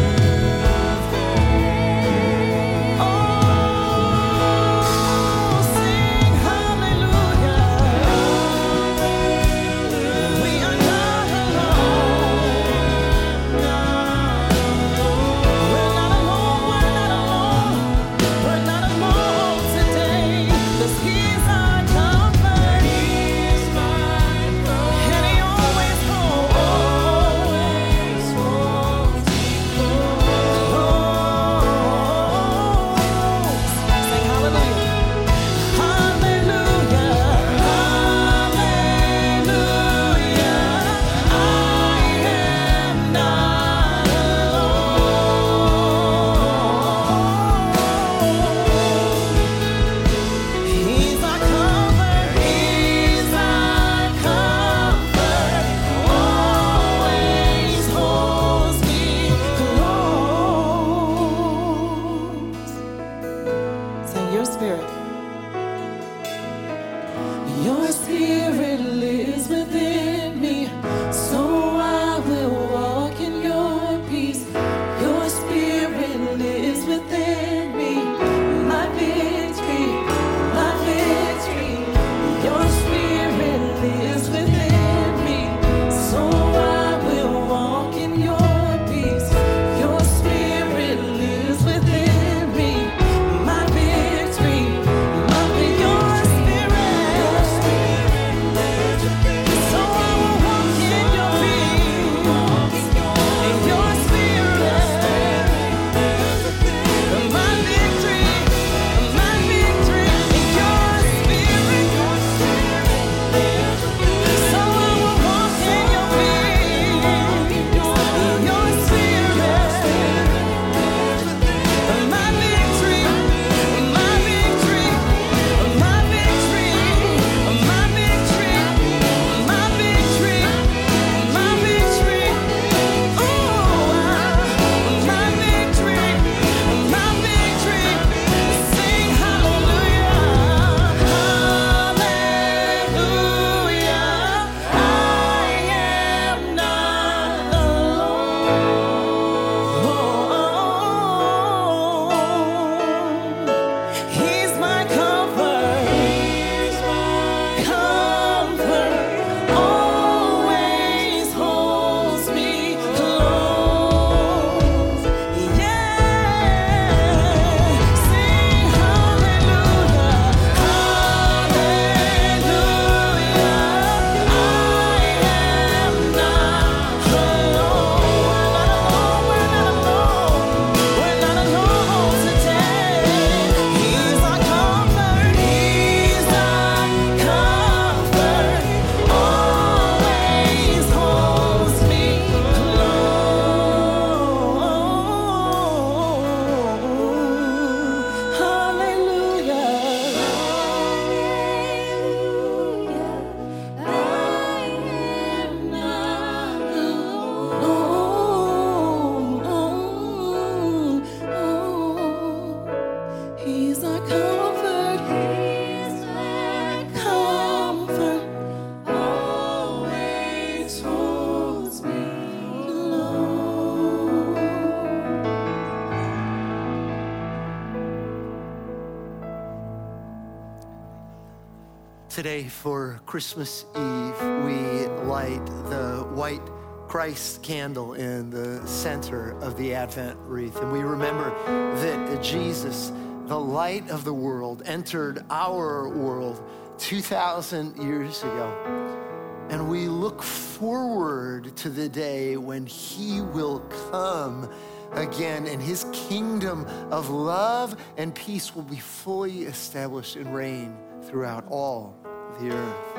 Today for Christmas Eve, we light the white Christ candle in the center of the Advent wreath. And we remember that Jesus, the light of the world, entered our world 2,000 years ago. And we look forward to the day when he will come again and his kingdom of love and peace will be fully established and reign throughout all the earth.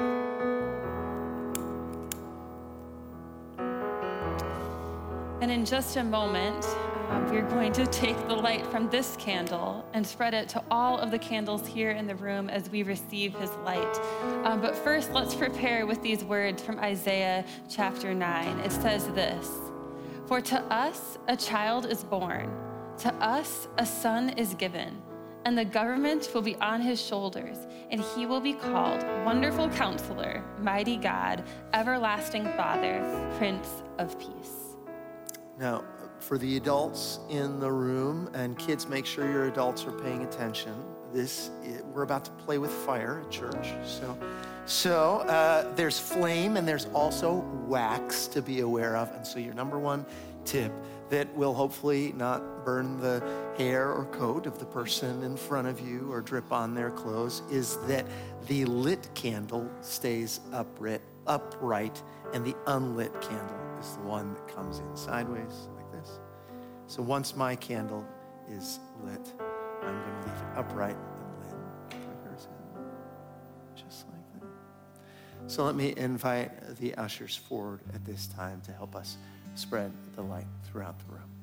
And in just a moment, we're going to take the light from this candle and spread it to all of the candles here in the room as we receive his light. But first, let's prepare with these words from Isaiah chapter 9. It says this, "For to us a child is born, to us a son is given, and the government will be on his shoulders, and he will be called Wonderful Counselor, Mighty God, Everlasting Father, Prince of Peace." Now, for the adults in the room, and kids, make sure your adults are paying attention. We're about to play with fire at church. So there's flame and there's also wax to be aware of. And so your number one tip that will hopefully not burn the hair or coat of the person in front of you or drip on their clothes is that the lit candle stays upright, and the unlit candle is the one that comes in sideways like this. So once my candle is lit, I'm going to leave it upright and lit like hers is, just like that. So let me invite the ushers forward at this time to help us spread the light throughout the room.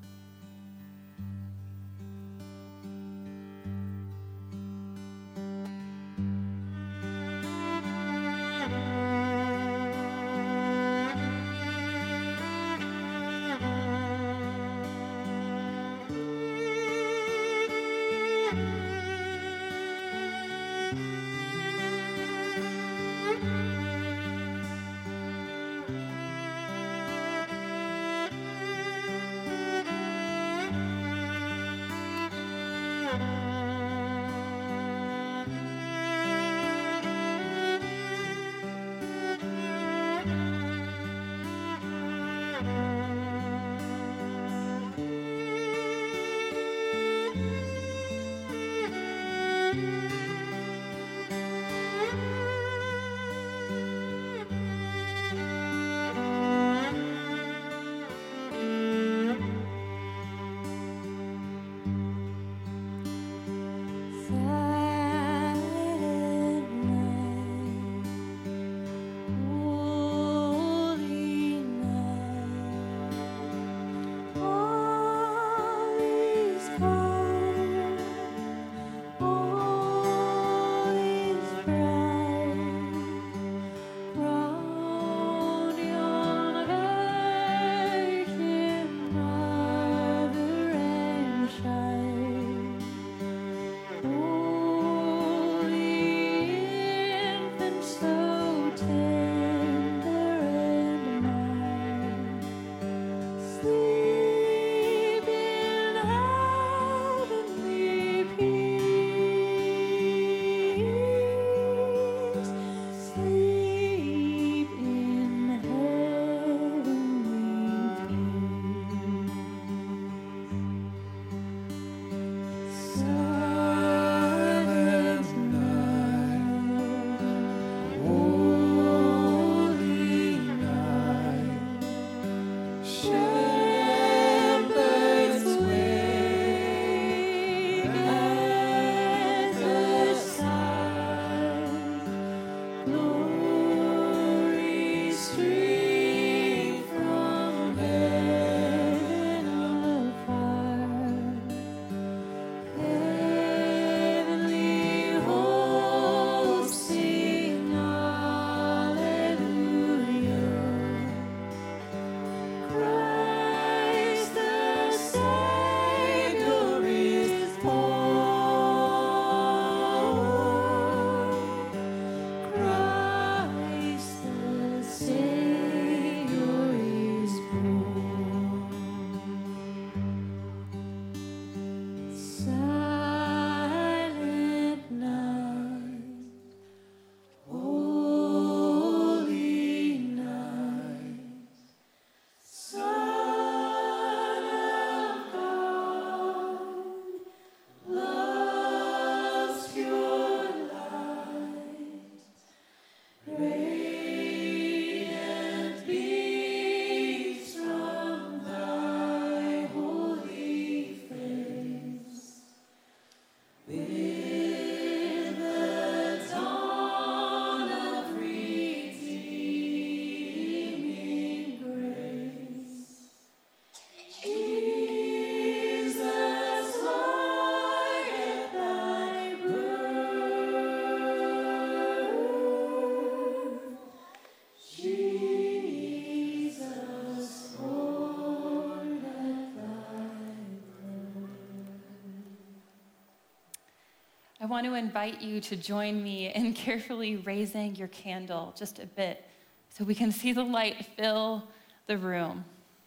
want to invite you to join me in carefully raising your candle just a bit so we can see the light fill the room.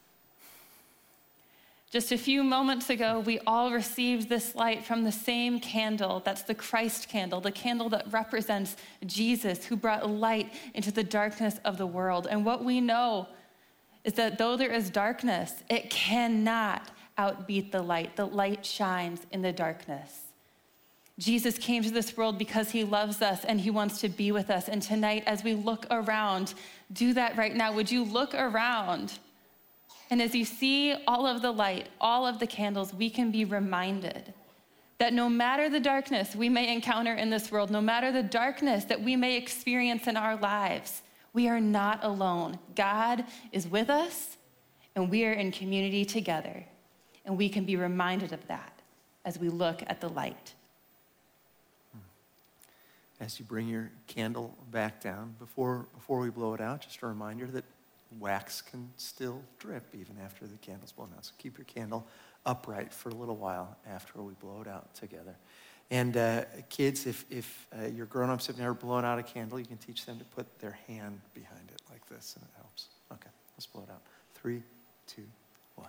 Just a few moments ago, we all received this light from the same candle. That's the Christ candle, the candle that represents Jesus, who brought light into the darkness of the world. And what we know is that though there is darkness, it cannot outbeat the light. The light shines in the darkness. Jesus came to this world because he loves us and he wants to be with us. And tonight, as we look around, do that right now. Would you look around? And as you see all of the light, all of the candles, we can be reminded that no matter the darkness we may encounter in this world, no matter the darkness that we may experience in our lives, we are not alone. God is with us, and we are in community together. And we can be reminded of that as we look at the light. As you bring your candle back down, before we blow it out, just a reminder that wax can still drip even after the candle's blown out. So keep your candle upright for a little while after we blow it out together. And kids, if your grown-ups have never blown out a candle, you can teach them to put their hand behind it like this, and it helps. Okay, let's blow it out. 3, 2, 1.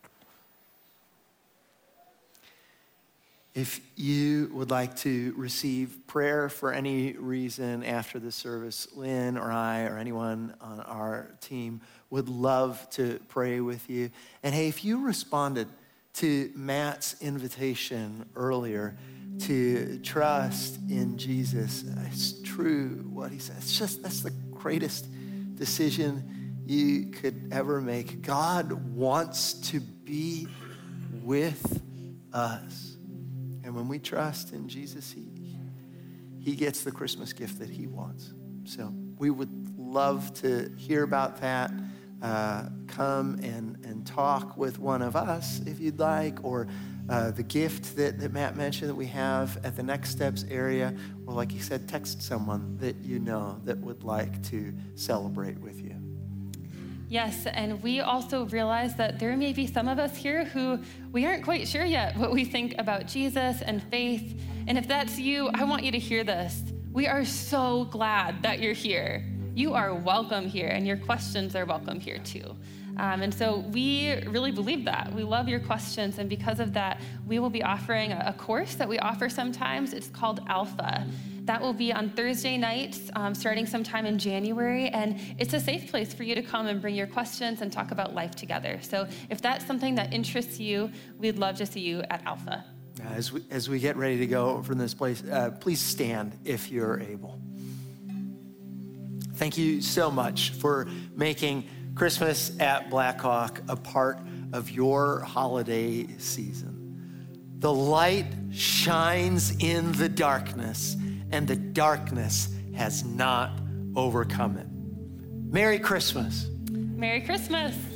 If you would like to receive prayer for any reason after the service, Lynn or I or anyone on our team would love to pray with you. And hey, if you responded to Matt's invitation earlier to trust in Jesus, it's true what he says. That's the greatest decision you could ever make. God wants to be with us. And when we trust in Jesus, he gets the Christmas gift that he wants. So we would love to hear about that. Come and talk with one of us if you'd like, or the gift that Matt mentioned that we have at the Next Steps area, or like he said, text someone that you know that would like to celebrate with you. Yes, and we also realize that there may be some of us here who we aren't quite sure yet what we think about Jesus and faith. And if that's you, I want you to hear this. We are so glad that you're here. You are welcome here, and your questions are welcome here too. And so we really believe that. We love your questions, and because of that, we will be offering a course that we offer sometimes. It's called Alpha. That will be on Thursday nights, starting sometime in January, and it's a safe place for you to come and bring your questions and talk about life together. So if that's something that interests you, we'd love to see you at Alpha. As we get ready to go from this place, please stand if you're able. Thank you so much for making Christmas at Blackhawk a part of your holiday season. The light shines in the darkness, and the darkness has not overcome it. Merry Christmas. Merry Christmas.